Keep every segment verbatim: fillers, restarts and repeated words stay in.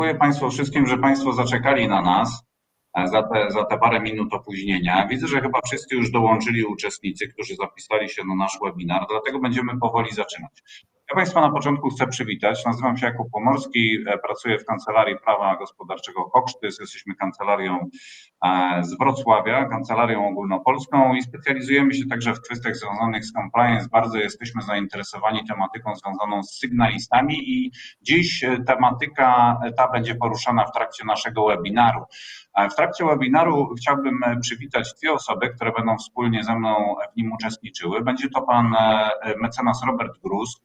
Dziękuję Państwu wszystkim, że Państwo zaczekali na nas za te, za te parę minut opóźnienia. Widzę, że chyba wszyscy już dołączyli uczestnicy, którzy zapisali się na nasz webinar, dlatego będziemy powoli zaczynać. Ja Państwa na początku chcę przywitać. Nazywam się Jakub Pomorski, pracuję w Kancelarii Prawa Gospodarczego Koksztys. Jesteśmy kancelarią z Wrocławia, kancelarią ogólnopolską i specjalizujemy się także w kwestiach związanych z compliance. Bardzo jesteśmy zainteresowani tematyką związaną z sygnalistami i dziś tematyka ta będzie poruszana w trakcie naszego webinaru. W trakcie webinaru chciałbym przywitać dwie osoby, które będą wspólnie ze mną w nim uczestniczyły. Będzie to pan mecenas Robert Gruz,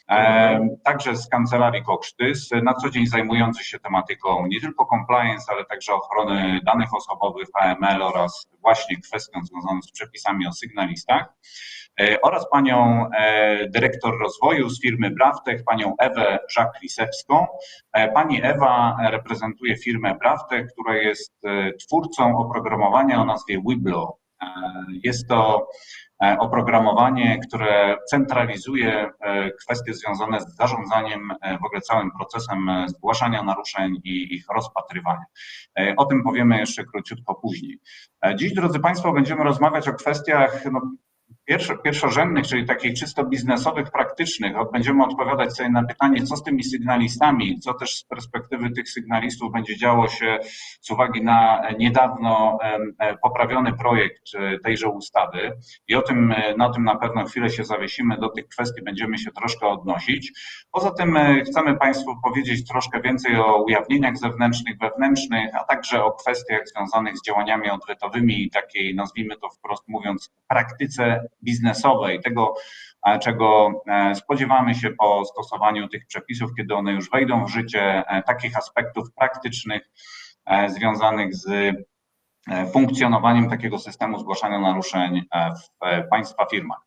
także z Kancelarii Koksztys, na co dzień zajmujący się tematyką nie tylko compliance, ale także ochrony danych osobowych, A M L oraz właśnie kwestią związaną z przepisami o sygnalistach. Oraz panią dyrektor rozwoju z firmy Brawtech, panią Ewę Żak-Lisewską. Pani Ewa reprezentuje firmę Brawtech, która jest twórcą oprogramowania o nazwie Wiblo. Jest to oprogramowanie, które centralizuje kwestie związane z zarządzaniem w ogóle całym procesem zgłaszania naruszeń i ich rozpatrywania. O tym powiemy jeszcze króciutko później. Dziś, drodzy Państwo, będziemy rozmawiać o kwestiach no, pierwszorzędnych, czyli takich czysto biznesowych, praktycznych. Będziemy odpowiadać sobie na pytanie, co z tymi sygnalistami, co też z perspektywy tych sygnalistów będzie działo się z uwagi na niedawno poprawiony projekt tejże ustawy i o tym, na tym na pewno chwilę się zawiesimy, do tych kwestii będziemy się troszkę odnosić. Poza tym chcemy Państwu powiedzieć troszkę więcej o ujawnieniach zewnętrznych, wewnętrznych, a także o kwestiach związanych z działaniami odwetowymi i takiej, nazwijmy to wprost mówiąc, praktyce biznesowej, tego, czego spodziewamy się po stosowaniu tych przepisów, kiedy one już wejdą w życie, takich aspektów praktycznych związanych z funkcjonowaniem takiego systemu zgłaszania naruszeń w Państwa firmach.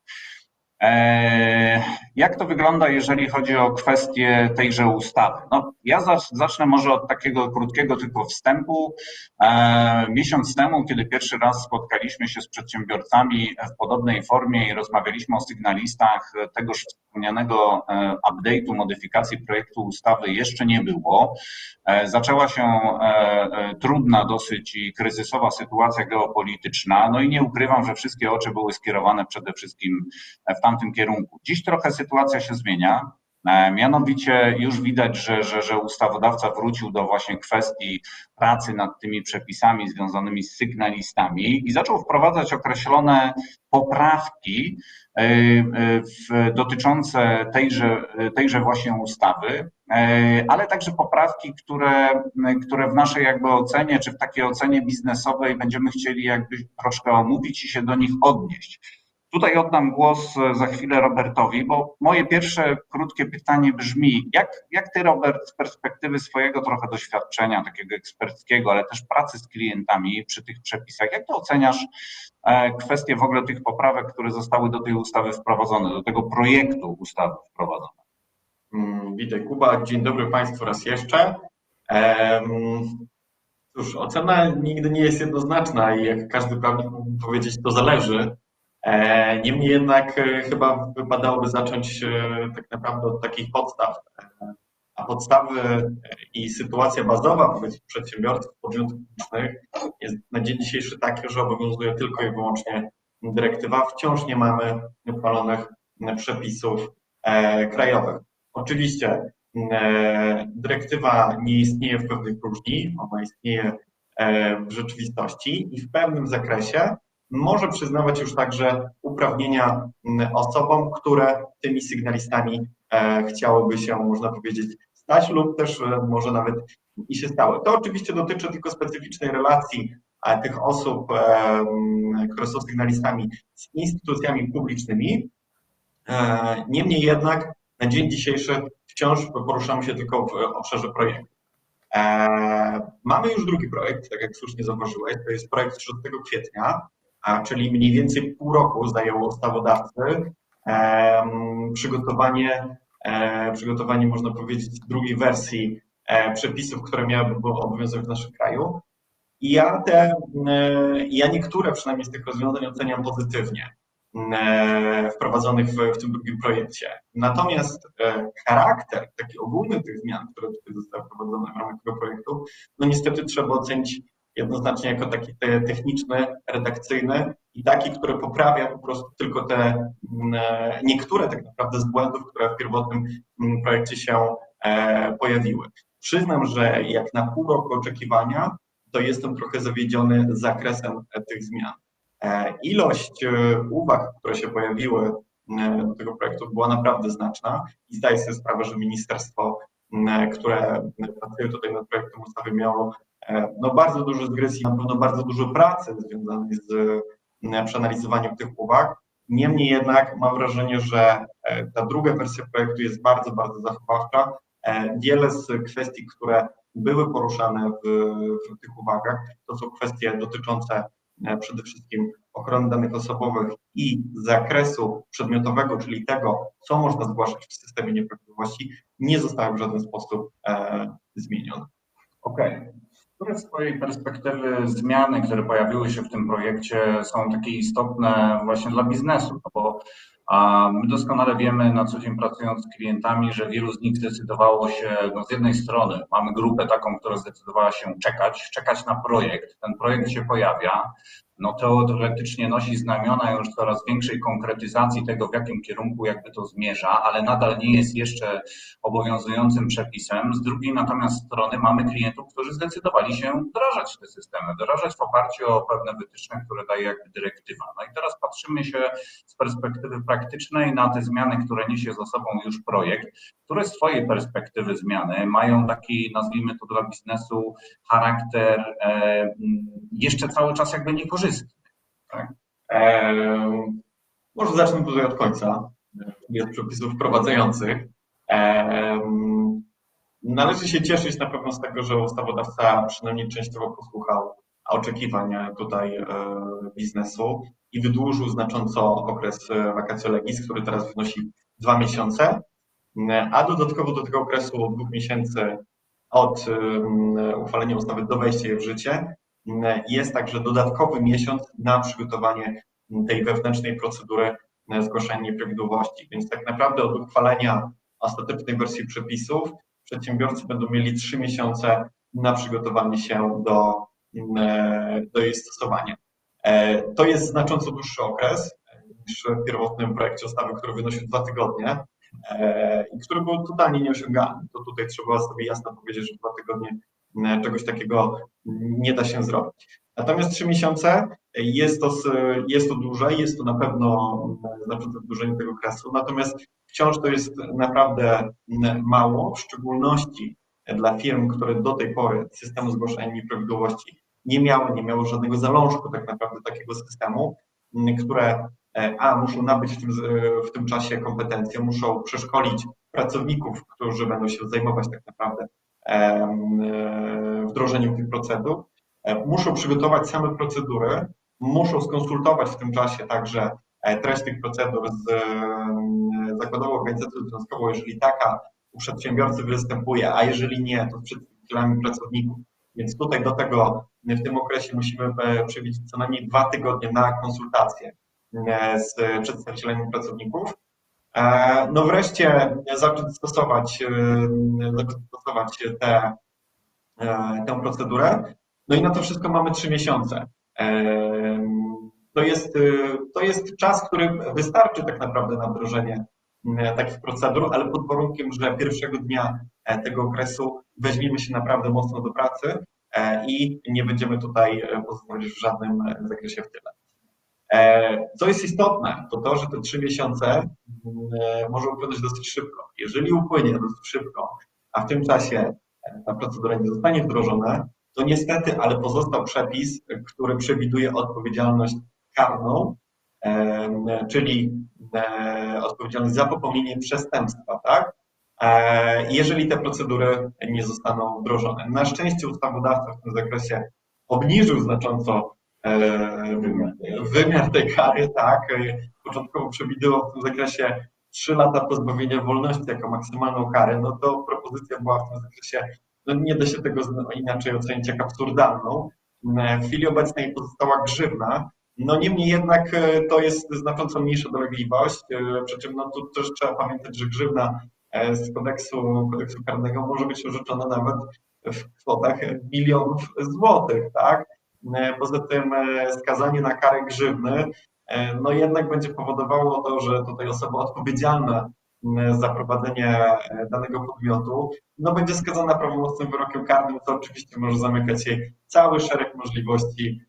Jak to wygląda, jeżeli chodzi o kwestię tejże ustawy? No, ja zacznę może od takiego krótkiego tylko wstępu. Miesiąc temu, kiedy pierwszy raz spotkaliśmy się z przedsiębiorcami w podobnej formie i rozmawialiśmy o sygnalistach, tegoż wspomnianego update'u, modyfikacji projektu ustawy jeszcze nie było. Zaczęła się trudna dosyć i kryzysowa sytuacja geopolityczna, no i nie ukrywam, że wszystkie oczy były skierowane przede wszystkim w tamtym kierunku. Dziś trochę sytuacja się zmienia, mianowicie już widać, że, że, że ustawodawca wrócił do właśnie kwestii pracy nad tymi przepisami związanymi z sygnalistami i zaczął wprowadzać określone poprawki w, dotyczące tejże, tejże właśnie ustawy, ale także poprawki, które, które w naszej jakby ocenie, czy w takiej ocenie biznesowej będziemy chcieli jakby troszkę omówić i się do nich odnieść. Tutaj oddam głos za chwilę Robertowi, bo moje pierwsze krótkie pytanie brzmi, jak, jak ty, Robert, z perspektywy swojego trochę doświadczenia takiego eksperckiego, ale też pracy z klientami przy tych przepisach, jak to oceniasz kwestię w ogóle tych poprawek, które zostały do tej ustawy wprowadzone, do tego projektu ustawy wprowadzone? Witaj, Kuba, dzień dobry Państwu raz jeszcze. Cóż, ocena nigdy nie jest jednoznaczna i jak każdy prawnik mógł powiedzieć, to zależy. Niemniej jednak chyba wypadałoby zacząć tak naprawdę od takich podstaw. A podstawy i sytuacja bazowa wobec przedsiębiorców, podmiotów publicznych jest na dzień dzisiejszy takie, że obowiązuje tylko i wyłącznie dyrektywa. Wciąż nie mamy uchwalonych przepisów krajowych. Oczywiście dyrektywa nie istnieje w pewnej próżni, ona istnieje w rzeczywistości i w pewnym zakresie może przyznawać już także uprawnienia osobom, które tymi sygnalistami chciałyby się, można powiedzieć, stać lub też może nawet i się stały. To oczywiście dotyczy tylko specyficznej relacji tych osób, które są sygnalistami z instytucjami publicznymi. Niemniej jednak na dzień dzisiejszy wciąż poruszamy się tylko w obszarze projektu. Mamy już drugi projekt, tak jak słusznie zauważyłeś, to jest projekt trzynastego kwietnia, czyli mniej więcej pół roku zajęło ustawodawcy przygotowanie, przygotowanie, można powiedzieć, drugiej wersji przepisów, które miałyby obowiązywać w naszym kraju. I ja te, ja niektóre przynajmniej z tych rozwiązań oceniam pozytywnie. wprowadzonych w, w tym drugim projekcie. Natomiast charakter, taki ogólny tych zmian, które tutaj zostały wprowadzone w ramach tego projektu, no niestety trzeba ocenić jednoznacznie jako taki techniczny, redakcyjny i taki, który poprawia po prostu tylko te niektóre tak naprawdę z błędów, które w pierwotnym projekcie się pojawiły. Przyznam, że jak na pół roku oczekiwania, to jestem trochę zawiedziony zakresem tych zmian. Ilość uwag, które się pojawiły do tego projektu, była naprawdę znaczna i zdaję sobie sprawę, że ministerstwo, które pracuje tutaj nad projektem ustawy, miało no, bardzo dużo zgresji, na pewno bardzo dużo pracy związanej z przeanalizowaniem tych uwag. Niemniej jednak mam wrażenie, że ta druga wersja projektu jest bardzo, bardzo zachowawcza. Wiele z kwestii, które były poruszane w, w tych uwagach, to są kwestie dotyczące przede wszystkim ochrony danych osobowych i zakresu przedmiotowego, czyli tego, co można zgłaszać w systemie nieprawidłowości, nie zostały w żaden sposób e, zmienione. Okej. Okay. Które z Twojej perspektywy zmiany, które pojawiły się w tym projekcie, są takie istotne właśnie dla biznesu? No bo a my doskonale wiemy na co dzień pracując z klientami, że wielu z nich zdecydowało się, no z jednej strony mamy grupę taką, która zdecydowała się czekać, czekać na projekt, ten projekt się pojawia, no teoretycznie nosi znamiona już coraz większej konkretyzacji tego, w jakim kierunku jakby to zmierza, ale nadal nie jest jeszcze obowiązującym przepisem. Z drugiej natomiast strony mamy klientów, którzy zdecydowali się wdrażać te systemy, wdrażać w oparciu o pewne wytyczne, które daje jakby dyrektywa. No i teraz patrzymy się z perspektywy praktycznej na te zmiany, które niesie za sobą już projekt. Które z Twojej perspektywy zmiany mają taki, nazwijmy to dla biznesu, charakter e, jeszcze cały czas jakby niekorzystny? Tak? E, może zacznę tutaj od końca, jest przepisów wprowadzających. E, należy się cieszyć na pewno z tego, że ustawodawca przynajmniej częściowo posłuchał oczekiwań tutaj e, biznesu i wydłużył znacząco okres vacatio legis, który teraz wynosi dwa miesiące, a dodatkowo do tego okresu dwóch miesięcy od e, uchwalenia ustawy do wejścia jej w życie jest także dodatkowy miesiąc na przygotowanie tej wewnętrznej procedury zgłaszania nieprawidłowości. Więc tak naprawdę od uchwalenia ostatecznej wersji przepisów przedsiębiorcy będą mieli trzy miesiące na przygotowanie się do, do jej stosowania. To jest znacząco dłuższy okres niż w pierwotnym projekcie ustawy, który wynosił dwa tygodnie i który był totalnie nieosiągalny. To tutaj trzeba sobie jasno powiedzieć, że dwa tygodnie czegoś takiego nie da się zrobić. Natomiast trzy miesiące jest to, jest to duże, jest to na pewno znaczące wydłużenie tego okresu, natomiast wciąż to jest naprawdę mało, w szczególności dla firm, które do tej pory systemu zgłaszania nieprawidłowości nie miały, nie miały żadnego zalążku tak naprawdę takiego systemu, które a muszą nabyć w tym, w tym czasie kompetencje, muszą przeszkolić pracowników, którzy będą się zajmować tak naprawdę wdrożeniem tych procedur, muszą przygotować same procedury, muszą skonsultować w tym czasie także treść tych procedur z zakładową organizacją związkową, jeżeli taka u przedsiębiorcy występuje, a jeżeli nie, to z przedstawicielami pracowników. Więc tutaj do tego w tym okresie musimy przewidzieć co najmniej dwa tygodnie na konsultacje z przedstawicielami pracowników. No wreszcie zacząć stosować, zacząć stosować te, tę procedurę. No i na to wszystko mamy trzy miesiące. To jest, to jest czas, który wystarczy tak naprawdę na wdrożenie takich procedur, ale pod warunkiem, że pierwszego dnia tego okresu weźmiemy się naprawdę mocno do pracy i nie będziemy tutaj pozostawać w żadnym zakresie w tyle. Co jest istotne, to to, że te trzy miesiące może upłynąć dosyć szybko. Jeżeli upłynie dosyć szybko, a w tym czasie ta procedura nie zostanie wdrożona, to niestety, ale pozostał przepis, który przewiduje odpowiedzialność karną, czyli odpowiedzialność za popełnienie przestępstwa, tak? Jeżeli te procedury nie zostaną wdrożone. Na szczęście ustawodawca w tym zakresie obniżył znacząco wymiar tej kary, tak. Początkowo przewidywał w tym zakresie trzy lata pozbawienia wolności jako maksymalną karę, no to propozycja była w tym zakresie, no nie da się tego inaczej ocenić jak absurdalną. W chwili obecnej pozostała grzywna, No niemniej jednak to jest znacząco mniejsza dolegliwość, przy czym no tu też trzeba pamiętać, że grzywna z kodeksu, kodeksu karnego może być orzeczona nawet w kwotach milionów złotych, tak? Poza tym skazanie na karę grzywny no jednak będzie powodowało to, że tutaj osoba odpowiedzialna za prowadzenie danego podmiotu no będzie skazana prawomocnym wyrokiem karnym, co oczywiście może zamykać jej cały szereg możliwości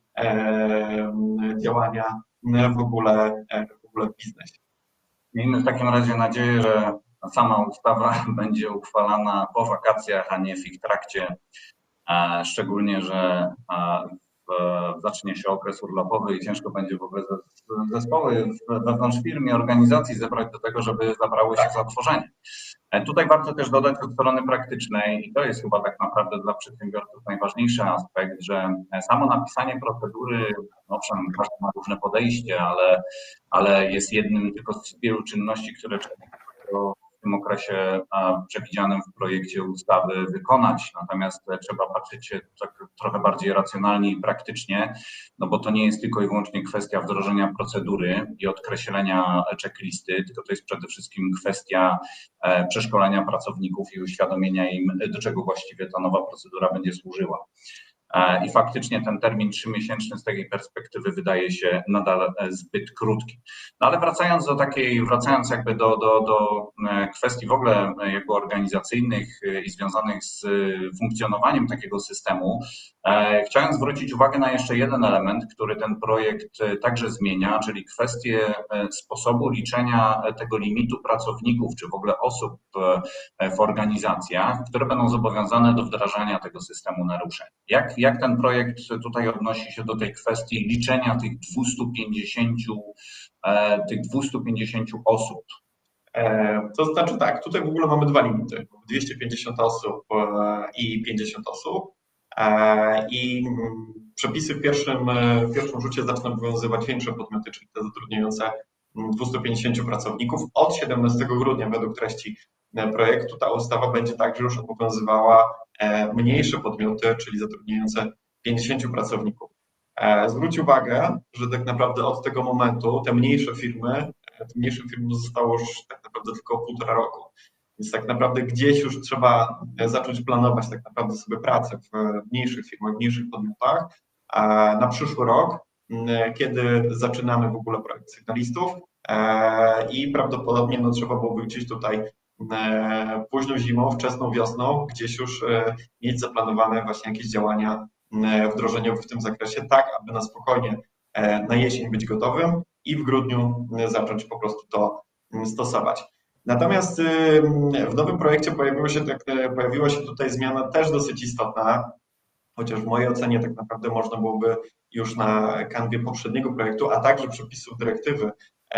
działania w ogóle, w ogóle w biznesie. Miejmy w takim razie nadzieję, że sama ustawa będzie uchwalana po wakacjach, a nie w ich trakcie, szczególnie, że zacznie się okres urlopowy i ciężko będzie w ogóle zespoły wewnątrz firmy, organizacji zebrać do tego, żeby zabrały się za tworzenie. Tutaj warto też dodać od strony praktycznej, i to jest chyba tak naprawdę dla przedsiębiorców najważniejszy aspekt, że samo napisanie procedury, owszem, każdy ma różne podejście, ale, ale jest jednym tylko z wielu czynności, które trzeba w tym okresie przewidzianym w projekcie ustawy wykonać. Natomiast trzeba patrzeć się tak trochę bardziej racjonalnie i praktycznie, no bo to nie jest tylko i wyłącznie kwestia wdrożenia procedury i odkreślenia checklisty, tylko to jest przede wszystkim kwestia przeszkolenia pracowników i uświadomienia im, do czego właściwie ta nowa procedura będzie służyła. I faktycznie ten termin trzymiesięczny z tej perspektywy wydaje się nadal zbyt krótki. No ale wracając do takiej, wracając jakby do, do, do kwestii w ogóle jakby organizacyjnych i związanych z funkcjonowaniem takiego systemu, chciałem zwrócić uwagę na jeszcze jeden element, który ten projekt także zmienia, czyli kwestię sposobu liczenia tego limitu pracowników, czy w ogóle osób w organizacjach, które będą zobowiązane do wdrażania tego systemu naruszeń. Jak, jak ten projekt tutaj odnosi się do tej kwestii liczenia tych dwustu pięćdziesięciu, tych dwustu pięćdziesięciu osób? To znaczy tak, tutaj w ogóle mamy dwa limity, dwieście pięćdziesiąt osób i pięćdziesiąt osób. I przepisy w pierwszym, w pierwszym rzucie zaczną obowiązywać większe podmioty, czyli te zatrudniające dwieście pięćdziesiąt pracowników. Od siedemnastego grudnia według treści projektu ta ustawa będzie także już obowiązywała mniejsze podmioty, czyli zatrudniające pięćdziesięciu pracowników. Zwróć uwagę, że tak naprawdę od tego momentu te mniejsze firmy, te mniejsze firmy zostało już tak naprawdę tylko półtora roku. Więc tak naprawdę gdzieś już trzeba zacząć planować tak naprawdę sobie pracę w mniejszych firmach, w mniejszych podmiotach na przyszły rok, kiedy zaczynamy w ogóle projekt sygnalistów i prawdopodobnie no, trzeba byłoby gdzieś tutaj późną zimą, wczesną wiosną, gdzieś już mieć zaplanowane właśnie jakieś działania wdrożeniowe w tym zakresie, tak aby na spokojnie na jesień być gotowym i w grudniu zacząć po prostu to stosować. Natomiast w nowym projekcie pojawiło się, pojawiła się tutaj zmiana też dosyć istotna, chociaż w mojej ocenie tak naprawdę można byłoby już na kanwie poprzedniego projektu, a także przepisów dyrektywy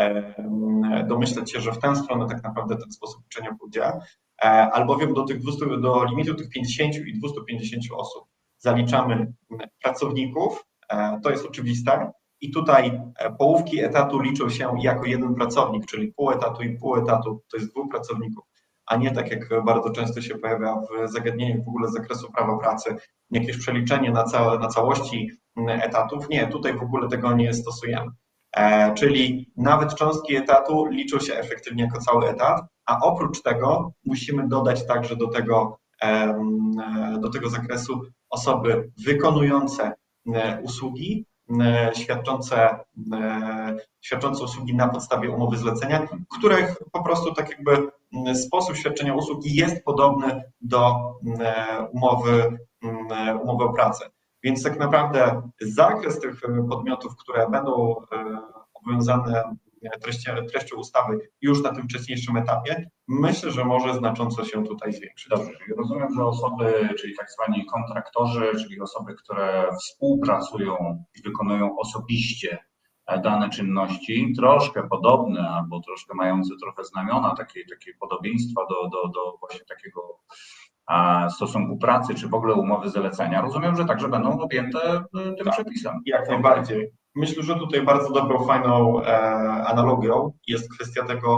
domyśleć się, że w tę stronę tak naprawdę ten sposób liczenia pójdzie, albowiem do tych dwustu, do limitu tych pięćdziesięciu i dwustu pięćdziesięciu osób zaliczamy pracowników, to jest oczywiste. I tutaj połówki etatu liczą się jako jeden pracownik, czyli pół etatu i pół etatu to jest dwóch pracowników, a nie tak jak bardzo często się pojawia w zagadnieniach w ogóle z zakresu prawa pracy, jakieś przeliczenie na, całe, na całości etatów. Nie, tutaj w ogóle tego nie stosujemy. E, czyli nawet cząstki etatu liczą się efektywnie jako cały etat, a oprócz tego musimy dodać także do tego, e, do tego zakresu osoby wykonujące usługi, Świadczące, świadczące usługi na podstawie umowy zlecenia, których po prostu tak jakby sposób świadczenia usługi jest podobny do umowy, umowy o pracę. Więc tak naprawdę zakres tych podmiotów, które będą obowiązane treścią, treścią ustawy już na tym wcześniejszym etapie, myślę, że może znacząco się tutaj zwiększyć. Dobrze, czyli rozumiem, że osoby, czyli tak zwani kontraktorzy, czyli osoby, które współpracują i wykonują osobiście dane czynności, troszkę podobne albo troszkę mające trochę znamiona takiej, takiej podobieństwa do, do, do właśnie takiego stosunku pracy, czy w ogóle umowy zlecenia. Rozumiem, że także będą objęte tym tak, przepisem. Jak najbardziej. Myślę, że tutaj bardzo dobrą, fajną e, analogią jest kwestia tego,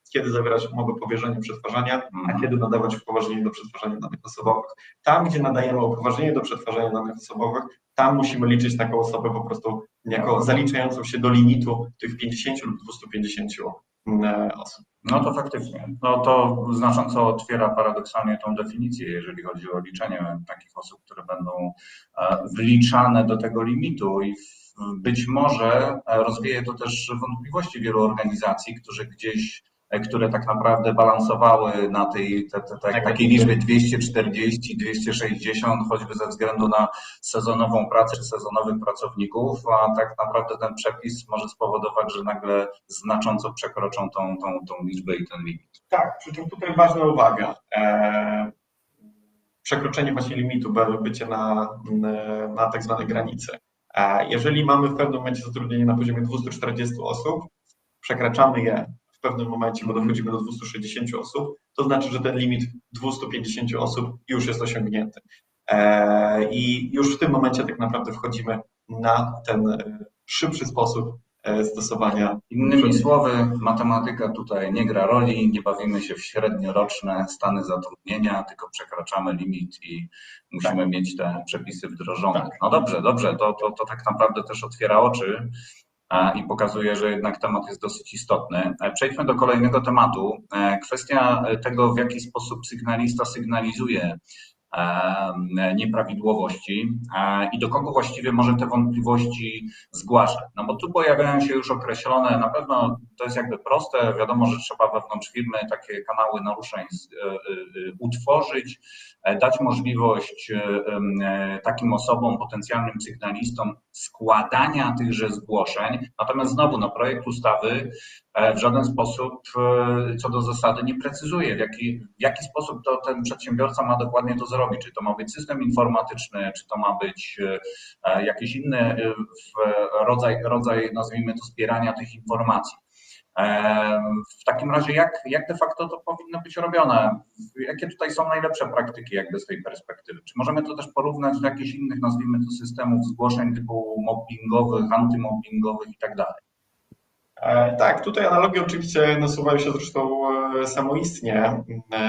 kiedy zawierać umowę powierzenia przetwarzania, a Mhm. kiedy nadawać upoważnienie do przetwarzania danych osobowych. Tam, gdzie nadajemy upoważnienie do przetwarzania danych osobowych, tam musimy liczyć taką osobę po prostu jako zaliczającą się do limitu tych pięćdziesięciu lub dwustu pięćdziesięciu osób. No to faktycznie. No to znacząco otwiera paradoksalnie tą definicję, jeżeli chodzi o liczenie takich osób, które będą wliczane do tego limitu i być może rozwieje to też wątpliwości wielu organizacji, którzy gdzieś, które tak naprawdę balansowały na tej te, te, te, takiej liczbie dwieście czterdzieści, dwieście sześćdziesiąt, choćby ze względu na sezonową pracę czy sezonowych pracowników, a tak naprawdę ten przepis może spowodować, że nagle znacząco przekroczą tą, tą, tą liczbę i ten limit. Tak, przy czym tutaj ważna uwaga. Eee, przekroczenie właśnie limitu, bycie na, na tak zwanej granicy. Eee, jeżeli mamy w pewnym momencie zatrudnienie na poziomie dwieście czterdzieści osób, przekraczamy je w pewnym momencie, bo dochodzimy do dwieście sześćdziesiąt osób, to znaczy, że ten limit dwieście pięćdziesiąt osób już jest osiągnięty. Eee, I już w tym momencie tak naprawdę wchodzimy na ten szybszy sposób stosowania. Innymi słowy, matematyka tutaj nie gra roli, nie bawimy się w średnioroczne stany zatrudnienia, tylko przekraczamy limit i musimy tak. mieć te przepisy wdrożone. Tak. No dobrze, dobrze, to, to, to tak naprawdę też otwiera oczy i pokazuje, że jednak temat jest dosyć istotny. Przejdźmy do kolejnego tematu. Kwestia tego, w jaki sposób sygnalista sygnalizuje nieprawidłowości i do kogo właściwie może te wątpliwości zgłaszać. No bo tu pojawiają się już określone, na pewno to jest jakby proste, wiadomo, że trzeba wewnątrz firmy takie kanały naruszeń utworzyć, dać możliwość takim osobom, potencjalnym sygnalistom składania tychże zgłoszeń, natomiast znowu no, projekt ustawy w żaden sposób co do zasady nie precyzuje, w jaki, w jaki sposób to ten przedsiębiorca ma dokładnie to zrobić. Czy to ma być system informatyczny, czy to ma być jakiś inny rodzaj, rodzaj nazwijmy to, zbierania tych informacji. W takim razie jak, jak de facto to powinno być robione? Jakie tutaj są najlepsze praktyki jakby z tej perspektywy? Czy możemy to też porównać do jakichś innych, nazwijmy to, systemów zgłoszeń typu mobbingowych, antymobbingowych i tak dalej? Tak, tutaj analogie oczywiście nasuwają się zresztą samoistnie.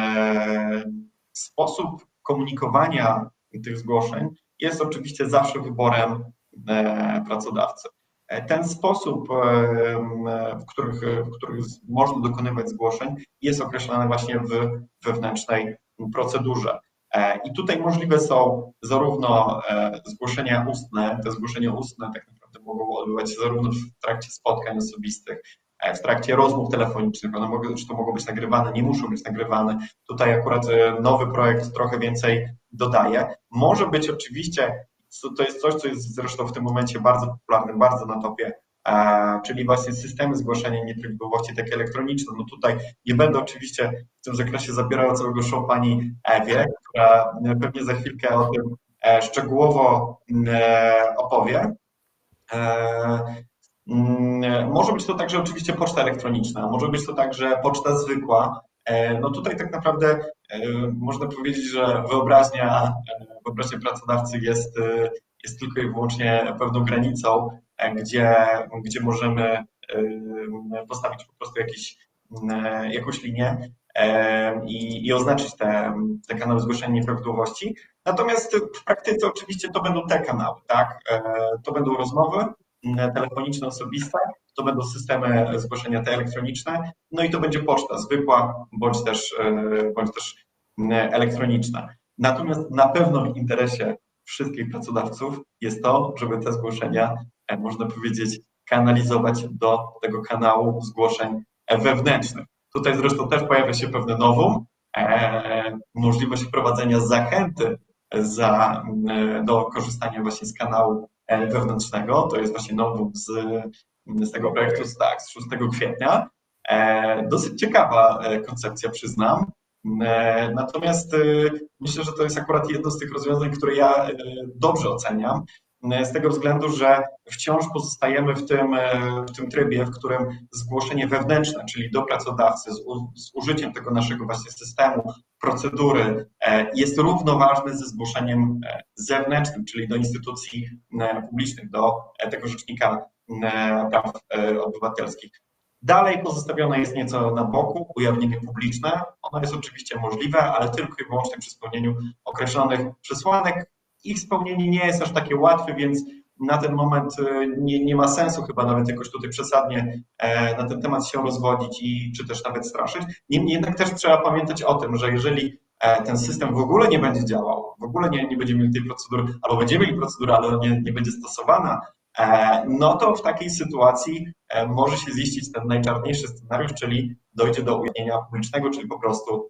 Sposób komunikowania tych zgłoszeń jest oczywiście zawsze wyborem pracodawcy. Ten sposób, w których, w których można dokonywać zgłoszeń, jest określony właśnie w wewnętrznej procedurze. I tutaj możliwe są zarówno zgłoszenia ustne, te zgłoszenia ustne tak naprawdę mogą odbywać się zarówno w trakcie spotkań osobistych, w trakcie rozmów telefonicznych, one mogą, czy to mogą być nagrywane, nie muszą być nagrywane. Tutaj akurat nowy projekt trochę więcej dodaje. Może być oczywiście, to jest coś, co jest zresztą w tym momencie bardzo popularne, bardzo na topie, czyli właśnie systemy zgłaszania nieprawidłowości takie elektroniczne. No tutaj nie będę oczywiście w tym zakresie zabierał całego show pani Ewie, która pewnie za chwilkę o tym szczegółowo opowie. Może być to także oczywiście poczta elektroniczna, może być to także poczta zwykła. No tutaj tak naprawdę można powiedzieć, że wyobraźnia, wyobraźnia pracodawcy jest, jest tylko i wyłącznie pewną granicą, gdzie, gdzie możemy postawić po prostu jakiś, jakąś linię i, i oznaczyć te, te kanały zgłoszenia nieprawidłowości. Natomiast w praktyce oczywiście to będą te kanały, tak? To będą rozmowy telefoniczne, osobiste, to będą systemy zgłoszenia te elektroniczne, no i to będzie poczta zwykła, bądź też, bądź też elektroniczna. Natomiast na pewno w interesie wszystkich pracodawców jest to, żeby te zgłoszenia, można powiedzieć, kanalizować do tego kanału zgłoszeń wewnętrznych. Tutaj zresztą też pojawia się pewne novum, e, możliwość wprowadzenia zachęty za, do korzystania właśnie z kanału wewnętrznego. To jest właśnie novum z, z tego projektu, tak, z szóstego kwietnia. E, dosyć ciekawa koncepcja, przyznam. E, natomiast e, myślę, że to jest akurat jedno z tych rozwiązań, które ja e, dobrze oceniam. Z tego względu, że wciąż pozostajemy w tym, w tym trybie, w którym zgłoszenie wewnętrzne, czyli do pracodawcy z, u, z użyciem tego naszego właśnie systemu, procedury, jest równoważne ze zgłoszeniem zewnętrznym, czyli do instytucji publicznych, do tego rzecznika praw obywatelskich. Dalej pozostawione jest nieco na boku ujawnienie publiczne. Ono jest oczywiście możliwe, ale tylko i wyłącznie przy spełnieniu określonych przesłanek. Ich spełnienie nie jest aż takie łatwe, więc na ten moment nie, nie ma sensu chyba nawet jakoś tutaj przesadnie na ten temat się rozwodzić i czy też nawet straszyć. Niemniej jednak też trzeba pamiętać o tym, że jeżeli ten system w ogóle nie będzie działał, w ogóle nie, nie będziemy mieli tej procedury, albo będziemy mieli procedurę, ale nie, nie będzie stosowana, no to w takiej sytuacji może się ziścić ten najczarniejszy scenariusz, czyli dojdzie do ujawnienia publicznego, czyli po prostu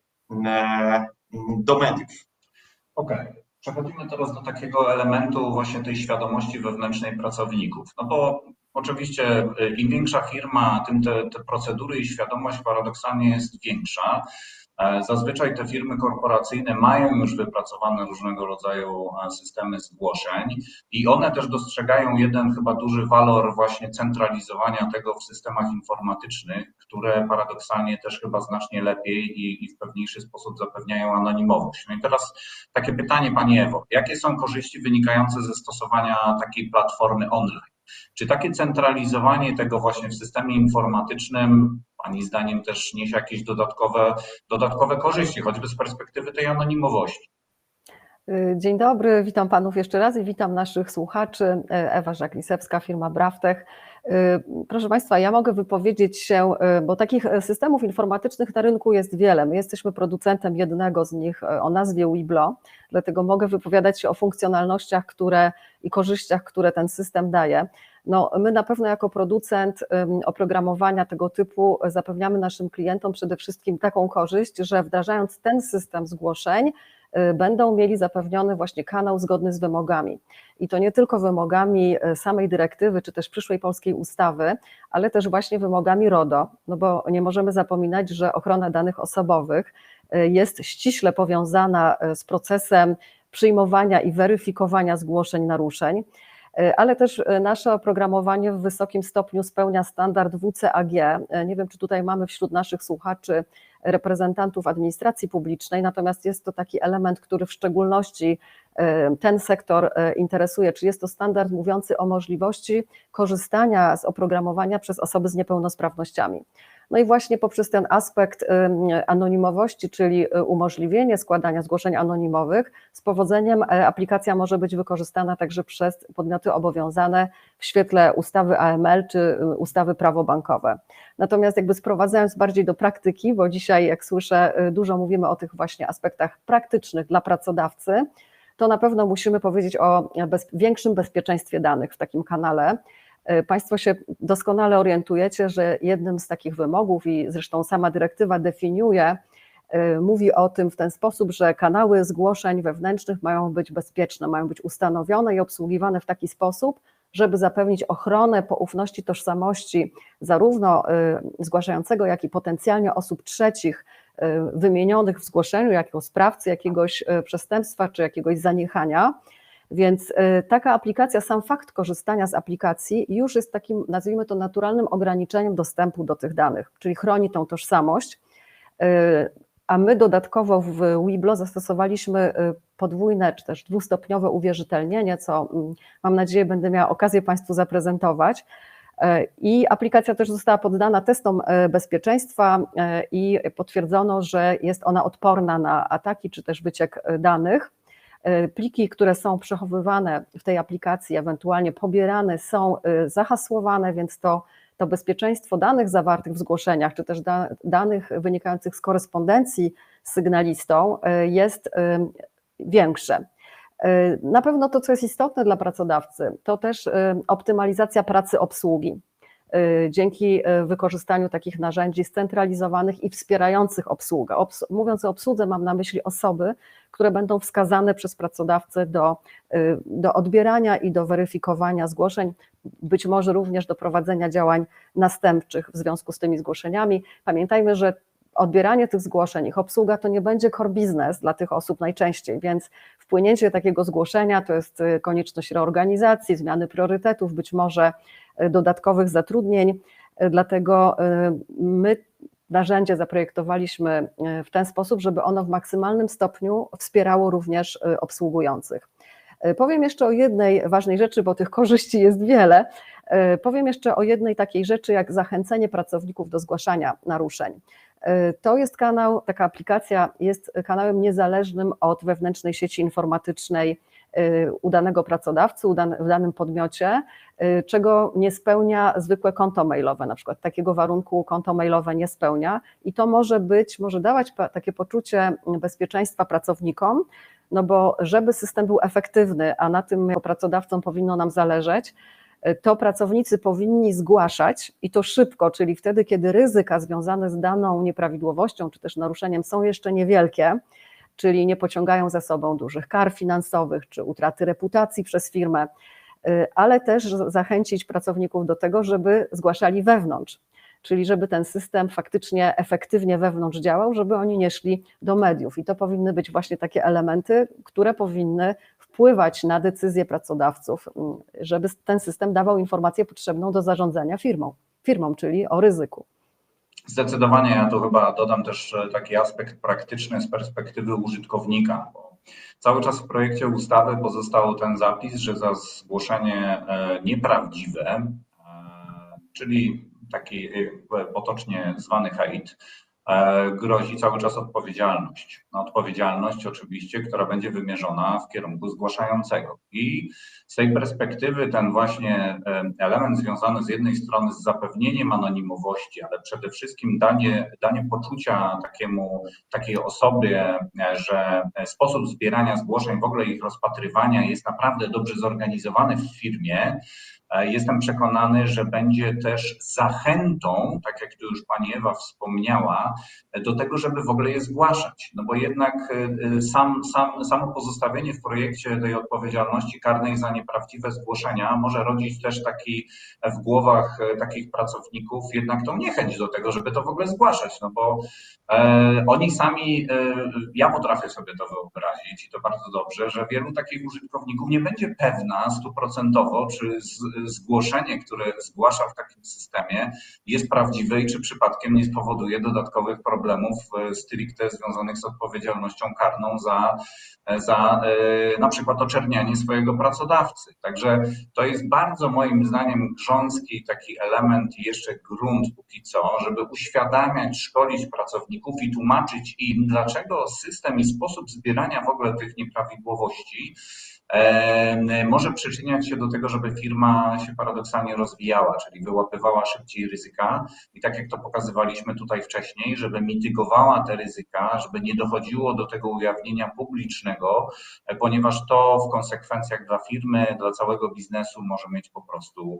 do mediów. Okej. Okay. Przechodzimy teraz do takiego elementu właśnie tej świadomości wewnętrznej pracowników. No bo oczywiście im większa firma, tym te, te procedury i świadomość paradoksalnie jest większa. Zazwyczaj te firmy korporacyjne mają już wypracowane różnego rodzaju systemy zgłoszeń i one też dostrzegają jeden chyba duży walor właśnie centralizowania tego w systemach informatycznych, które paradoksalnie też chyba znacznie lepiej i, i w pewniejszy sposób zapewniają anonimowość. No i teraz takie pytanie Pani Ewo, jakie są korzyści wynikające ze stosowania takiej platformy online? Czy takie centralizowanie tego właśnie w systemie informatycznym Pani zdaniem też niesie jakieś dodatkowe, dodatkowe korzyści, choćby z perspektywy tej anonimowości? Dzień dobry, witam Panów jeszcze raz i witam naszych słuchaczy. Ewa Żaklisewska, firma Braftech. Proszę Państwa, ja mogę wypowiedzieć się, bo takich systemów informatycznych na rynku jest wiele. My jesteśmy producentem jednego z nich o nazwie Wiblo, dlatego mogę wypowiadać się o funkcjonalnościach które, i korzyściach, które ten system daje. No, my na pewno jako producent oprogramowania tego typu zapewniamy naszym klientom przede wszystkim taką korzyść, że wdrażając ten system zgłoszeń będą mieli zapewniony właśnie kanał zgodny z wymogami. I to nie tylko wymogami samej dyrektywy, czy też przyszłej polskiej ustawy, ale też właśnie wymogami RODO, no bo nie możemy zapominać, że ochrona danych osobowych jest ściśle powiązana z procesem przyjmowania i weryfikowania zgłoszeń naruszeń, ale też nasze oprogramowanie w wysokim stopniu spełnia standard W C A G. Nie wiem, czy tutaj mamy wśród naszych słuchaczy reprezentantów administracji publicznej, natomiast jest to taki element, który w szczególności ten sektor interesuje, czy jest to standard mówiący o możliwości korzystania z oprogramowania przez osoby z niepełnosprawnościami. No i właśnie poprzez ten aspekt anonimowości, czyli umożliwienie składania zgłoszeń anonimowych, z powodzeniem aplikacja może być wykorzystana także przez podmioty obowiązane w świetle ustawy A M L czy ustawy Prawo bankowe. Natomiast jakby sprowadzając bardziej do praktyki, bo dzisiaj jak słyszę dużo mówimy o tych właśnie aspektach praktycznych dla pracodawcy, to na pewno musimy powiedzieć o bez, większym bezpieczeństwie danych w takim kanale. Państwo się doskonale orientujecie, że jednym z takich wymogów i zresztą sama dyrektywa definiuje, mówi o tym w ten sposób, że kanały zgłoszeń wewnętrznych mają być bezpieczne, mają być ustanowione i obsługiwane w taki sposób, żeby zapewnić ochronę poufności tożsamości zarówno zgłaszającego, jak i potencjalnie osób trzecich wymienionych w zgłoszeniu jako sprawcy jakiegoś przestępstwa czy jakiegoś zaniechania. Więc taka aplikacja, sam fakt korzystania z aplikacji już jest takim, nazwijmy to, naturalnym ograniczeniem dostępu do tych danych, czyli chroni tą tożsamość, a my dodatkowo w Wiblo zastosowaliśmy podwójne czy też dwustopniowe uwierzytelnienie, co mam nadzieję będę miała okazję Państwu zaprezentować. I aplikacja też została poddana testom bezpieczeństwa i potwierdzono, że jest ona odporna na ataki czy też wyciek danych. Pliki, które są przechowywane w tej aplikacji, ewentualnie pobierane, są zahasłowane, więc to, to bezpieczeństwo danych zawartych w zgłoszeniach, czy też da, danych wynikających z korespondencji z sygnalistą jest większe. Na pewno to, co jest istotne dla pracodawcy, to też optymalizacja pracy obsługi. Dzięki wykorzystaniu takich narzędzi scentralizowanych i wspierających obsługę. Obs- mówiąc o obsłudze, mam na myśli osoby, które będą wskazane przez pracodawcę do, do odbierania i do weryfikowania zgłoszeń, być może również do prowadzenia działań następczych w związku z tymi zgłoszeniami. Pamiętajmy, że odbieranie tych zgłoszeń, ich obsługa to nie będzie core business dla tych osób najczęściej, więc wpłynięcie takiego zgłoszenia to jest konieczność reorganizacji, zmiany priorytetów, być może dodatkowych zatrudnień, dlatego my narzędzie zaprojektowaliśmy w ten sposób, żeby ono w maksymalnym stopniu wspierało również obsługujących. Powiem jeszcze o jednej ważnej rzeczy, bo tych korzyści jest wiele. Powiem jeszcze o jednej takiej rzeczy, jak zachęcenie pracowników do zgłaszania naruszeń. To jest kanał, taka aplikacja jest kanałem niezależnym od wewnętrznej sieci informatycznej u danego pracodawcy, w danym podmiocie, czego nie spełnia zwykłe konto mailowe, na przykład takiego warunku konto mailowe nie spełnia i to może być, może dawać takie poczucie bezpieczeństwa pracownikom, no bo żeby system był efektywny, a na tym jako pracodawcom powinno nam zależeć, to pracownicy powinni zgłaszać i to szybko, czyli wtedy, kiedy ryzyka związane z daną nieprawidłowością czy też naruszeniem są jeszcze niewielkie, czyli nie pociągają za sobą dużych kar finansowych czy utraty reputacji przez firmę, ale też zachęcić pracowników do tego, żeby zgłaszali wewnątrz, czyli żeby ten system faktycznie efektywnie wewnątrz działał, żeby oni nie szli do mediów i to powinny być właśnie takie elementy, które powinny wpływać na decyzje pracodawców, żeby ten system dawał informację potrzebną do zarządzania firmą, firmą, czyli o ryzyku. Zdecydowanie, ja tu chyba dodam też taki aspekt praktyczny z perspektywy użytkownika, bo cały czas w projekcie ustawy pozostał ten zapis, że za zgłoszenie nieprawdziwe, czyli taki potocznie zwany hejt, grozi cały czas odpowiedzialność. Odpowiedzialność oczywiście, która będzie wymierzona w kierunku zgłaszającego. I z tej perspektywy ten właśnie element związany z jednej strony z zapewnieniem anonimowości, ale przede wszystkim danie, danie poczucia takiemu, takiej osobie, że sposób zbierania zgłoszeń, w ogóle ich rozpatrywania jest naprawdę dobrze zorganizowany w firmie, jestem przekonany, że będzie też zachętą, tak jak tu już pani Ewa wspomniała, do tego, żeby w ogóle je zgłaszać. No bo jednak sam, sam, samo pozostawienie w projekcie tej odpowiedzialności karnej za nieprawdziwe zgłoszenia może rodzić też taki w głowach takich pracowników jednak tą niechęć do tego, żeby to w ogóle zgłaszać. No bo e, oni sami, e, ja potrafię sobie to wyobrazić i to bardzo dobrze, że wielu takich użytkowników nie będzie pewna stuprocentowo, czy z, zgłoszenie, które zgłasza w takim systemie, jest prawdziwe i czy przypadkiem nie spowoduje dodatkowych problemów stricte związanych z odpowiedzialnością karną za, za na przykład oczernianie swojego pracodawcy. Także to jest bardzo moim zdaniem grząski taki element i jeszcze grunt póki co, żeby uświadamiać, szkolić pracowników i tłumaczyć im, dlaczego system i sposób zbierania w ogóle tych nieprawidłowości może przyczyniać się do tego, żeby firma się paradoksalnie rozwijała, czyli wyłapywała szybciej ryzyka i tak jak to pokazywaliśmy tutaj wcześniej, żeby mitygowała te ryzyka, żeby nie dochodziło do tego ujawnienia publicznego, ponieważ to w konsekwencjach dla firmy, dla całego biznesu może mieć po prostu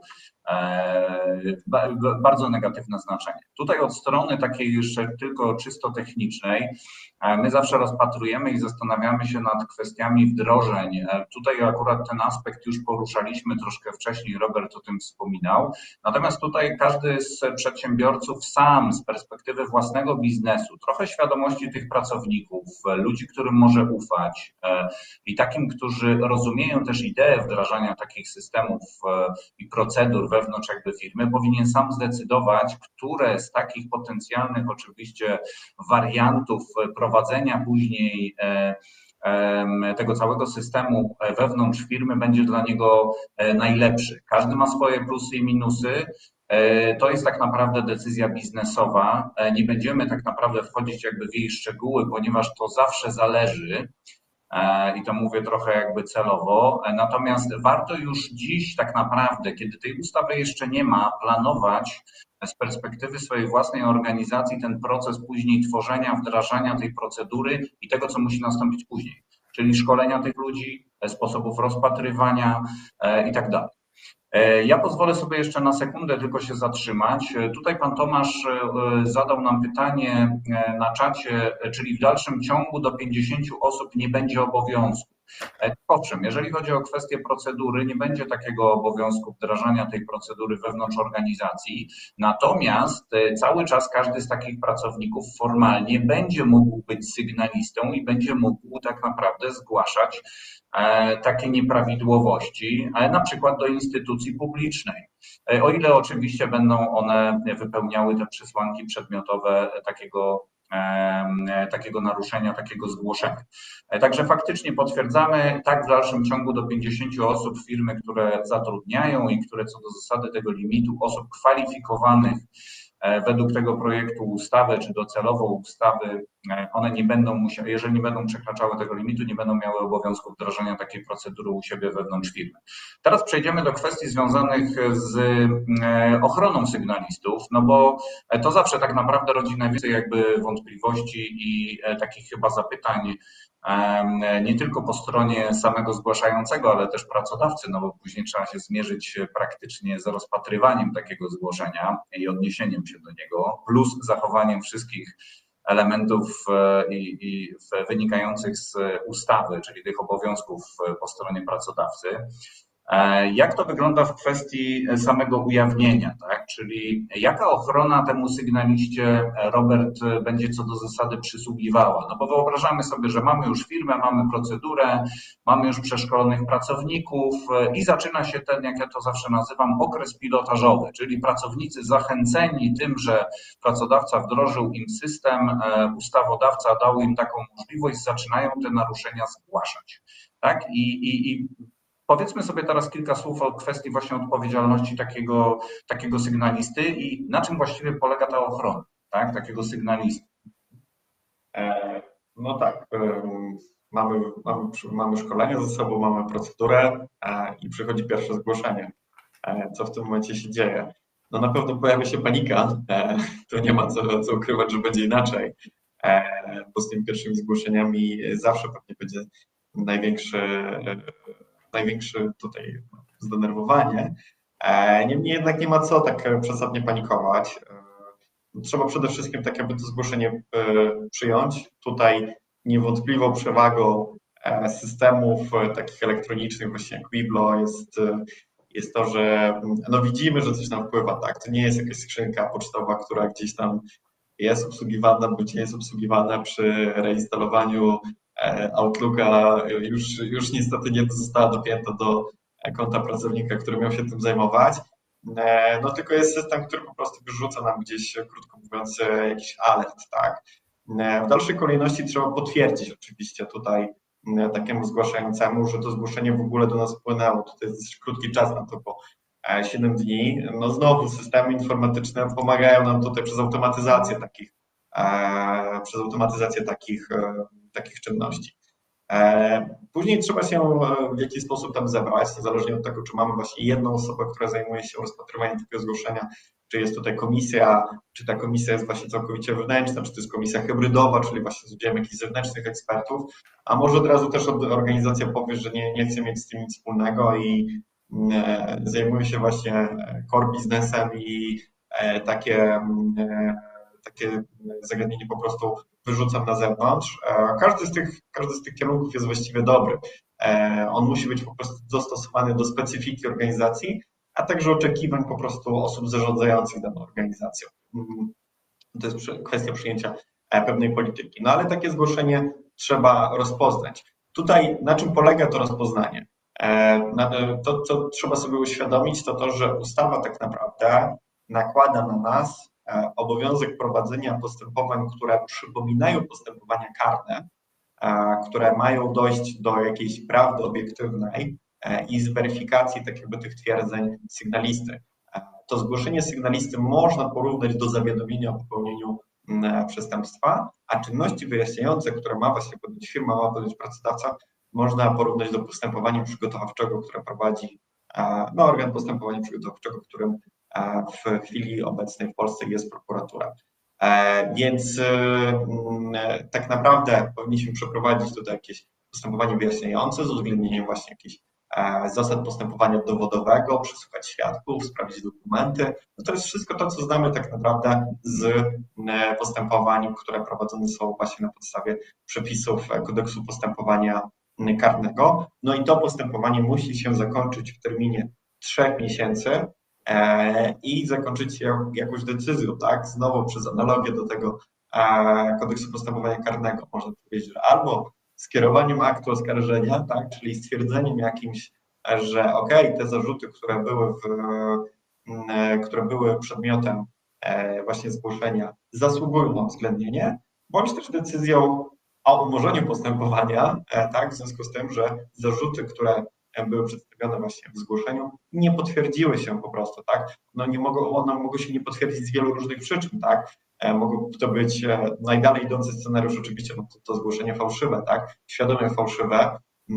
bardzo negatywne znaczenie. Tutaj od strony takiej jeszcze tylko czysto technicznej, my zawsze rozpatrujemy i zastanawiamy się nad kwestiami wdrożeń. Tutaj akurat ten aspekt już poruszaliśmy troszkę wcześniej, Robert o tym wspominał. Natomiast tutaj każdy z przedsiębiorców sam z perspektywy własnego biznesu, trochę świadomości tych pracowników, ludzi, którym może ufać i takim, którzy rozumieją też ideę wdrażania takich systemów i procedur wewnątrz jakby firmy, powinien sam zdecydować, które z takich potencjalnych oczywiście wariantów prowadzenia później tego całego systemu wewnątrz firmy będzie dla niego najlepszy. Każdy ma swoje plusy i minusy. To jest tak naprawdę decyzja biznesowa. Nie będziemy tak naprawdę wchodzić jakby w jej szczegóły, ponieważ to zawsze zależy i to mówię trochę jakby celowo. Natomiast warto już dziś tak naprawdę, kiedy tej ustawy jeszcze nie ma, planować z perspektywy swojej własnej organizacji ten proces później tworzenia, wdrażania tej procedury i tego, co musi nastąpić później, czyli szkolenia tych ludzi, sposobów rozpatrywania i tak dalej. Ja pozwolę sobie jeszcze na sekundę tylko się zatrzymać. Tutaj pan Tomasz zadał nam pytanie na czacie, czyli w dalszym ciągu do pięćdziesięciu osób nie będzie obowiązku. Owszem, jeżeli chodzi o kwestię procedury, nie będzie takiego obowiązku wdrażania tej procedury wewnątrz organizacji, natomiast cały czas każdy z takich pracowników formalnie będzie mógł być sygnalistą i będzie mógł tak naprawdę zgłaszać takie nieprawidłowości, na przykład do instytucji publicznej. O ile oczywiście będą one wypełniały te przesłanki przedmiotowe takiego takiego naruszenia, takiego zgłoszenia. Także faktycznie potwierdzamy, tak w dalszym ciągu do pięćdziesięciu osób firmy, które zatrudniają i które co do zasady tego limitu osób kwalifikowanych według tego projektu ustawy, czy docelowo ustawy, one nie będą musiały, jeżeli nie będą przekraczały tego limitu, nie będą miały obowiązku wdrażania takiej procedury u siebie wewnątrz firmy. Teraz przejdziemy do kwestii związanych z ochroną sygnalistów, no bo to zawsze tak naprawdę rodzi najwięcej jakby wątpliwości i takich chyba zapytań, nie tylko po stronie samego zgłaszającego, ale też pracodawcy, no bo później trzeba się zmierzyć praktycznie z rozpatrywaniem takiego zgłoszenia i odniesieniem się do niego, plus zachowaniem wszystkich elementów i, i wynikających z ustawy, czyli tych obowiązków po stronie pracodawcy. Jak to wygląda w kwestii samego ujawnienia, tak? Czyli jaka ochrona temu sygnaliście, Robert, będzie co do zasady przysługiwała? No bo wyobrażamy sobie, że mamy już firmę, mamy procedurę, mamy już przeszkolonych pracowników i zaczyna się ten, jak ja to zawsze nazywam, okres pilotażowy, czyli pracownicy zachęceni tym, że pracodawca wdrożył im system, ustawodawca dał im taką możliwość, zaczynają te naruszenia zgłaszać, tak? I, i, i Powiedzmy sobie teraz kilka słów o kwestii właśnie odpowiedzialności takiego, takiego sygnalisty i na czym właściwie polega ta ochrona, tak, takiego sygnalisty. No tak, mamy, mamy, mamy szkolenie ze sobą, mamy procedurę i przychodzi pierwsze zgłoszenie. Co w tym momencie się dzieje? No na pewno pojawia się panika, to nie ma co, co ukrywać, że będzie inaczej, bo z tymi pierwszymi zgłoszeniami zawsze pewnie będzie największy największe tutaj zdenerwowanie. Niemniej jednak nie ma co tak przesadnie panikować. Trzeba przede wszystkim tak jakby to zgłoszenie przyjąć. Tutaj niewątpliwą przewagą systemów takich elektronicznych właśnie jak Wiblo jest, jest to, że no widzimy, że coś nam wpływa, tak? To nie jest jakaś skrzynka pocztowa, która gdzieś tam jest obsługiwana bądź nie jest obsługiwana przy reinstalowaniu Outlooka, już, już niestety nie została dopięta do konta pracownika, który miał się tym zajmować. No tylko jest system, który po prostu wyrzuca nam gdzieś, krótko mówiąc, jakiś alert, tak. W dalszej kolejności trzeba potwierdzić oczywiście tutaj takiemu zgłaszającemu, że to zgłoszenie w ogóle do nas wpłynęło. Tutaj jest dość krótki czas na to, bo siedem dni. No znowu systemy informatyczne pomagają nam tutaj przez automatyzację takich, przez automatyzację takich takich czynności. Później trzeba się w jakiś sposób tam zebrać, niezależnie od tego, czy mamy właśnie jedną osobę, która zajmuje się rozpatrywaniem takiego zgłoszenia, czy jest tutaj komisja, czy ta komisja jest właśnie całkowicie wewnętrzna, czy to jest komisja hybrydowa, czyli właśnie z udziałem jakichś zewnętrznych ekspertów, a może od razu też organizacja powie, że nie, nie chce mieć z tym nic wspólnego i zajmuje się właśnie core biznesem i takie takie zagadnienie po prostu wyrzucam na zewnątrz. Każdy z tych, każdy z tych kierunków jest właściwie dobry. On musi być po prostu dostosowany do specyfiki organizacji, a także oczekiwań po prostu osób zarządzających daną organizacją. To jest kwestia przyjęcia pewnej polityki. No ale takie zgłoszenie trzeba rozpoznać. Tutaj na czym polega to rozpoznanie? To, co trzeba sobie uświadomić, to to, że ustawa tak naprawdę nakłada na nas obowiązek prowadzenia postępowań, które przypominają postępowania karne, które mają dojść do jakiejś prawdy obiektywnej i z weryfikacji tak jakby tych twierdzeń sygnalisty. To zgłoszenie sygnalisty można porównać do zawiadomienia o popełnieniu przestępstwa, a czynności wyjaśniające, które ma właśnie podjąć firma, ma podjąć pracodawca, można porównać do postępowania przygotowawczego, które prowadzi no, organ postępowania przygotowawczego, którym w chwili obecnej w Polsce jest prokuratura. Więc tak naprawdę powinniśmy przeprowadzić tutaj jakieś postępowanie wyjaśniające z uwzględnieniem właśnie jakichś zasad postępowania dowodowego, przesłuchać świadków, sprawdzić dokumenty. No to jest wszystko to, co znamy tak naprawdę z postępowań, które prowadzone są właśnie na podstawie przepisów kodeksu postępowania karnego. No i to postępowanie musi się zakończyć w terminie trzech miesięcy i zakończyć się jakąś decyzją, tak? Znowu przez analogię do tego kodeksu postępowania karnego można powiedzieć, że albo skierowaniem aktu oskarżenia, tak? Czyli stwierdzeniem jakimś, że ok, te zarzuty, które były, w, które były przedmiotem właśnie zgłoszenia, zasługują na uwzględnienie, bądź też decyzją o umorzeniu postępowania, tak, w związku z tym, że zarzuty, które były przedstawione właśnie w zgłoszeniu, nie potwierdziły się po prostu, tak? No nie mogą, one mogą się nie potwierdzić z wielu różnych przyczyn, tak? Mogą to być najdalej idący scenariusz, oczywiście no to, to zgłoszenie fałszywe, tak? Świadomie fałszywe.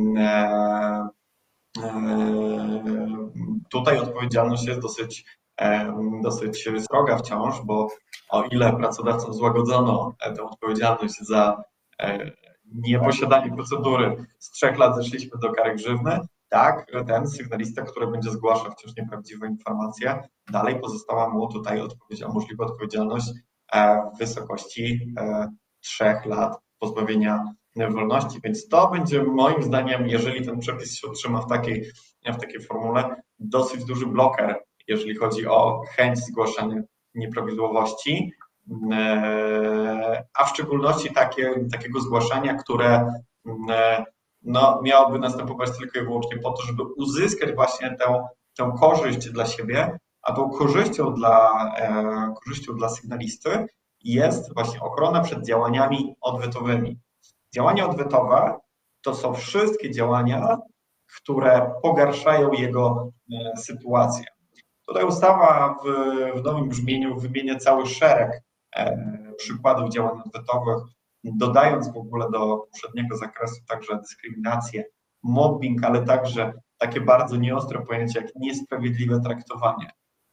Tutaj odpowiedzialność jest dosyć, dosyć sroga wciąż, bo o ile pracodawcom złagodzono tę odpowiedzialność za nieposiadanie procedury z trzech lat zeszliśmy do kary grzywny, tak, ten sygnalista, który będzie zgłaszał wciąż nieprawdziwe informacje, dalej pozostała mu tutaj odpowiedzialność, możliwa odpowiedzialność w wysokości trzech lat pozbawienia wolności, więc to będzie moim zdaniem, jeżeli ten przepis się utrzyma w takiej, w takiej formule, dosyć duży bloker, jeżeli chodzi o chęć zgłaszania nieprawidłowości, a w szczególności takie, takiego zgłaszania, które no, miałoby następować tylko i wyłącznie po to, żeby uzyskać właśnie tę, tę korzyść dla siebie, a tą korzyścią dla, e, korzyścią dla sygnalisty jest właśnie ochrona przed działaniami odwetowymi. Działania odwetowe to są wszystkie działania, które pogarszają jego e, sytuację. Tutaj ustawa w, w nowym brzmieniu wymienia cały szereg e, przykładów działań odwetowych, dodając w ogóle do poprzedniego zakresu także dyskryminację, mobbing, ale także takie bardzo nieostre pojęcie jak niesprawiedliwe traktowanie.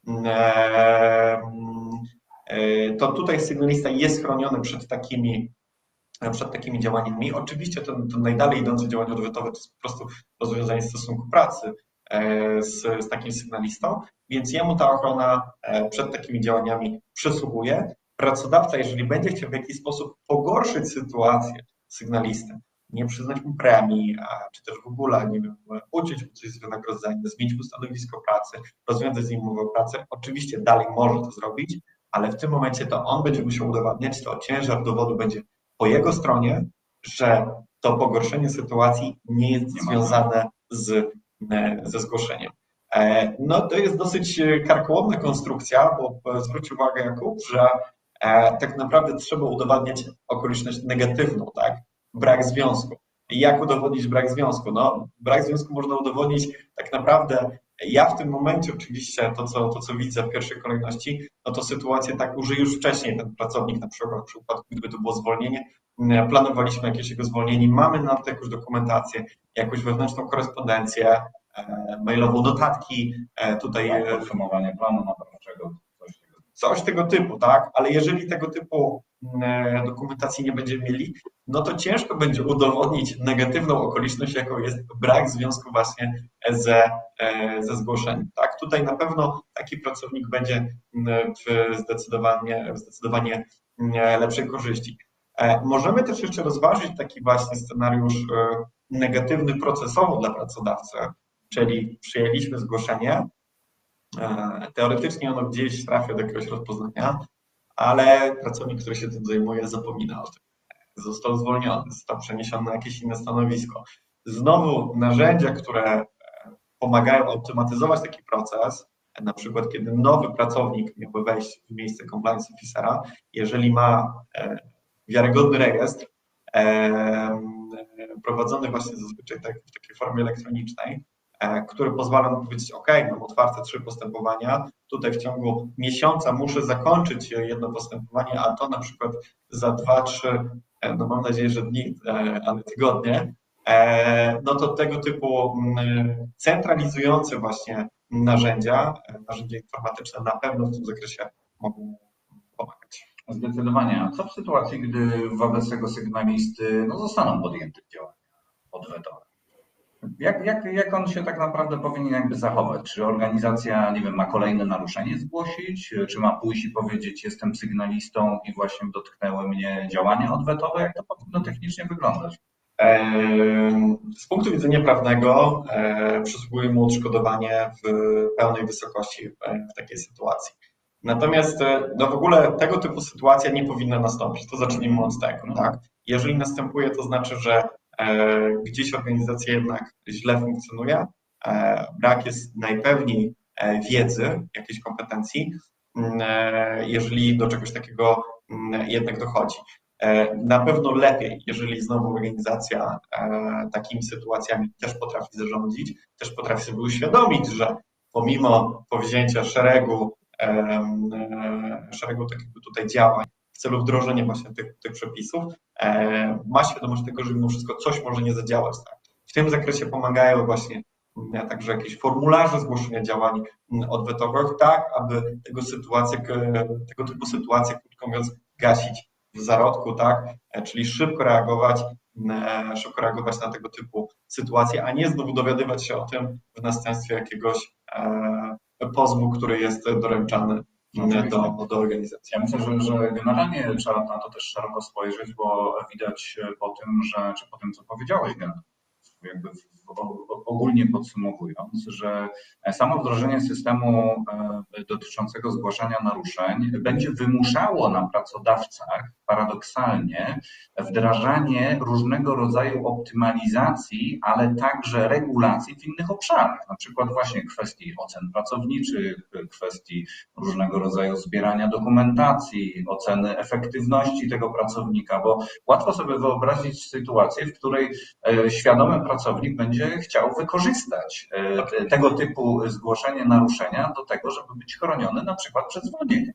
To tutaj sygnalista jest chroniony przed takimi, przed takimi działaniami. Oczywiście to, to najdalej idące działanie odwetowe to jest po prostu rozwiązanie stosunku pracy z, z takim sygnalistą, więc jemu ta ochrona przed takimi działaniami przysługuje. Pracodawca, jeżeli będzie chciał w jakiś sposób pogorszyć sytuację sygnalisty, nie przyznać mu premii, czy też w ogóle, nie wiem, uciąć mu coś z wynagrodzenia, zmienić mu stanowisko pracy, rozwiązać z nim umowę o pracę, oczywiście dalej może to zrobić, ale w tym momencie to on będzie musiał udowadniać, to ciężar dowodu będzie po jego stronie, że to pogorszenie sytuacji nie jest nie związane z, ze zgłoszeniem. No to jest dosyć karkołomna konstrukcja, bo zwróć uwagę, Jakub, że tak naprawdę trzeba udowadniać okoliczność negatywną, tak? Brak związku. Jak udowodnić brak związku? No, brak związku można udowodnić tak naprawdę, ja w tym momencie oczywiście to co, to, co widzę w pierwszej kolejności, no to sytuację taką, że już wcześniej ten pracownik, na przykład w przypadku, gdyby to było zwolnienie, planowaliśmy jakieś jego zwolnienie, mamy na to jakąś dokumentację, jakąś wewnętrzną korespondencję, mailową, notatki, tutaj podsumowanie planu naprawczego. Coś tego typu, tak? Ale jeżeli tego typu dokumentacji nie będziemy mieli, no to ciężko będzie udowodnić negatywną okoliczność, jaką jest brak związku właśnie ze, ze zgłoszeniem, tak? Tutaj na pewno taki pracownik będzie w zdecydowanie, w zdecydowanie lepszej korzyści. Możemy też jeszcze rozważyć taki właśnie scenariusz negatywny procesowo dla pracodawcy, czyli przyjęliśmy zgłoszenie, teoretycznie ono gdzieś trafia do jakiegoś rozpoznania, ale pracownik, który się tym zajmuje, zapomina o tym. Został zwolniony, został przeniesiony na jakieś inne stanowisko. Znowu narzędzia, które pomagają automatyzować taki proces, na przykład kiedy nowy pracownik miałby wejść w miejsce compliance officera, jeżeli ma wiarygodny rejestr, prowadzony właśnie zazwyczaj tak, w takiej formie elektronicznej, który pozwala mu powiedzieć, ok, mam otwarte trzy postępowania, tutaj w ciągu miesiąca muszę zakończyć jedno postępowanie, a to na przykład za dwa, trzy, no mam nadzieję, że dni, ale tygodnie, no to tego typu centralizujące właśnie narzędzia, narzędzia informatyczne na pewno w tym zakresie mogą pomagać. Zdecydowanie. A co w sytuacji, gdy wobec tego sygnalisty no, zostaną podjęte działania odwetowe? Jak, jak, jak on się tak naprawdę powinien jakby zachować? Czy organizacja, nie wiem, ma kolejne naruszenie zgłosić? Czy ma pójść i powiedzieć, jestem sygnalistą i właśnie dotknęły mnie działania odwetowe? Jak to powinno technicznie wyglądać? Z punktu widzenia prawnego przysługuje mu odszkodowanie w pełnej wysokości w takiej sytuacji. Natomiast no w ogóle tego typu sytuacja nie powinna nastąpić. To zacznijmy od tego. Tak? Jeżeli następuje, to znaczy, że gdzieś organizacja jednak źle funkcjonuje, brak jest najpewniej wiedzy, jakiejś kompetencji, jeżeli do czegoś takiego jednak dochodzi. Na pewno lepiej, jeżeli znowu organizacja takimi sytuacjami też potrafi zarządzić, też potrafi sobie uświadomić, że pomimo powzięcia szeregu, szeregu takich tutaj działań w celu wdrożenia właśnie tych, tych przepisów, ma świadomość tego, że mimo wszystko coś może nie zadziałać. Tak? W tym zakresie pomagają właśnie także jakieś formularze zgłoszenia działań odwetowych, tak aby tego, sytuację, tego typu sytuacje, krótko mówiąc, gasić w zarodku, tak, czyli szybko reagować, szybko reagować na tego typu sytuacje, a nie znowu dowiadywać się o tym w następstwie jakiegoś pozwu, który jest doręczany do, do organizacji. Ja myślę, że, że generalnie trzeba na to też szeroko spojrzeć, bo widać po tym, że, czy po tym, co powiedziałeś, jakby ogólnie podsumowując, że samo wdrożenie systemu dotyczącego zgłaszania naruszeń będzie wymuszało na pracodawcach paradoksalnie wdrażanie różnego rodzaju optymalizacji, ale także regulacji w innych obszarach, na przykład właśnie kwestii ocen pracowniczych, kwestii różnego rodzaju zbierania dokumentacji, oceny efektywności tego pracownika, bo łatwo sobie wyobrazić sytuację, w której świadomy pracownik będzie chciał wykorzystać tego typu zgłoszenie naruszenia do tego, żeby być chroniony na przykład przed zwolnieniem.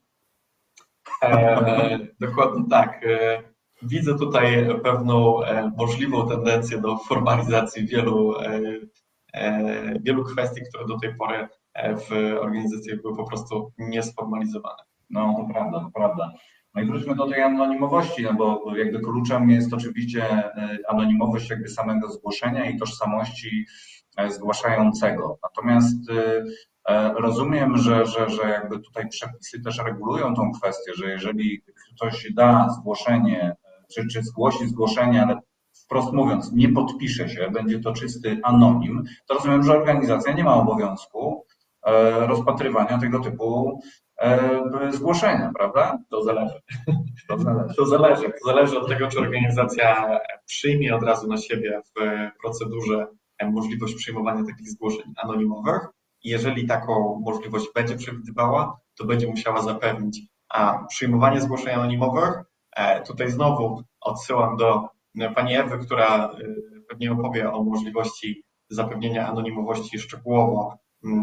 E, dokładnie tak. E, widzę tutaj pewną e, możliwą tendencję do formalizacji wielu, e, e, wielu kwestii, które do tej pory w organizacjach były po prostu niesformalizowane. No to prawda, to prawda. No i wróćmy do tej anonimowości, no bo jakby kluczem jest oczywiście anonimowość jakby samego zgłoszenia i tożsamości zgłaszającego. Natomiast rozumiem, że, że, że jakby tutaj przepisy też regulują tą kwestię, że jeżeli ktoś da zgłoszenie, czy, czy zgłosi zgłoszenie, ale wprost mówiąc nie podpisze się, będzie to czysty anonim, to rozumiem, że organizacja nie ma obowiązku rozpatrywania tego typu zgłoszenia, prawda? To zależy. To zależy. To zależy. To zależy od tego, czy organizacja przyjmie od razu na siebie w procedurze możliwość przyjmowania takich zgłoszeń anonimowych. I jeżeli taką możliwość będzie przewidywała, to będzie musiała zapewnić a przyjmowanie zgłoszeń anonimowych. Tutaj znowu odsyłam do pani Ewy, która pewnie opowie o możliwości zapewnienia anonimowości szczegółowo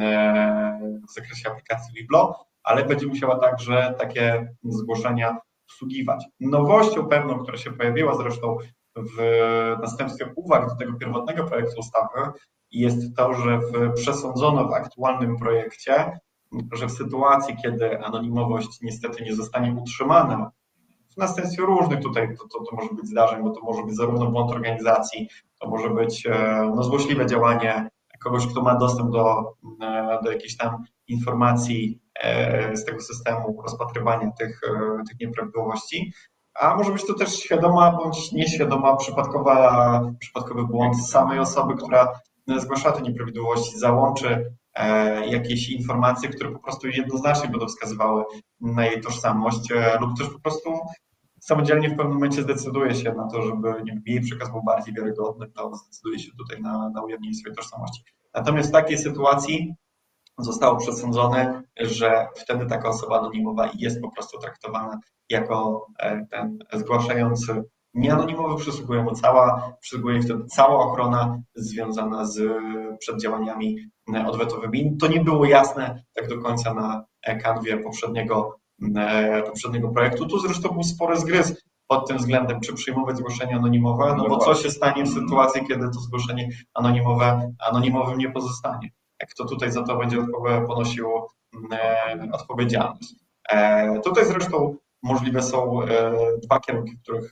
w zakresie aplikacji Wiblo, ale będzie musiała także takie zgłoszenia obsługiwać. Nowością pewną, która się pojawiła zresztą w następstwie uwag do tego pierwotnego projektu ustawy, jest to, że przesądzono w aktualnym projekcie, że w sytuacji, kiedy anonimowość niestety nie zostanie utrzymana, w następstwie różnych tutaj, to, to, to może być zdarzeń, bo to może być zarówno błąd organizacji, to może być no, złośliwe działanie kogoś, kto ma dostęp do, do jakichś tam informacji z tego systemu rozpatrywania tych, tych nieprawidłowości, a może być to też świadoma bądź nieświadoma przypadkowa, przypadkowy błąd samej osoby, która zgłasza te nieprawidłowości, załączy jakieś informacje, które po prostu jednoznacznie będą wskazywały na jej tożsamość lub też po prostu samodzielnie w pewnym momencie zdecyduje się na to, żeby nie wiem, jej przekaz był bardziej wiarygodny, to zdecyduje się tutaj na, na ujawnienie swojej tożsamości. Natomiast w takiej sytuacji zostało przesądzone, że wtedy taka osoba anonimowa jest po prostu traktowana jako ten zgłaszający nieanonimowy, przysługuje mu cała, przysługuje wtedy cała ochrona związana z przed działaniami odwetowymi. To nie było jasne tak do końca na kanwie poprzedniego, poprzedniego projektu. Tu zresztą był spory zgryz pod tym względem, czy przyjmować zgłoszenie anonimowe, no bo co się stanie w sytuacji, kiedy to zgłoszenie anonimowe anonimowym nie pozostanie? Kto tutaj za to będzie ponosił odpowiedzialność? Tutaj zresztą możliwe są dwa kierunki, w których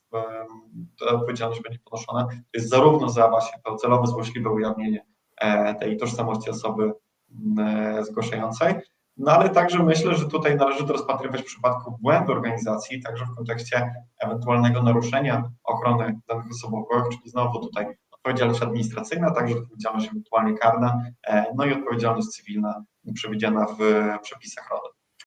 ta odpowiedzialność będzie ponoszona. To jest zarówno za właśnie to celowe, złośliwe ujawnienie tej tożsamości osoby zgłaszającej, no ale także myślę, że tutaj należy to rozpatrywać w przypadku błędu organizacji, także w kontekście ewentualnego naruszenia ochrony danych osobowych, czyli znowu tutaj odpowiedzialność administracyjna, także odpowiedzialność ewentualnie karna, no i odpowiedzialność cywilna przewidziana w przepisach RODO.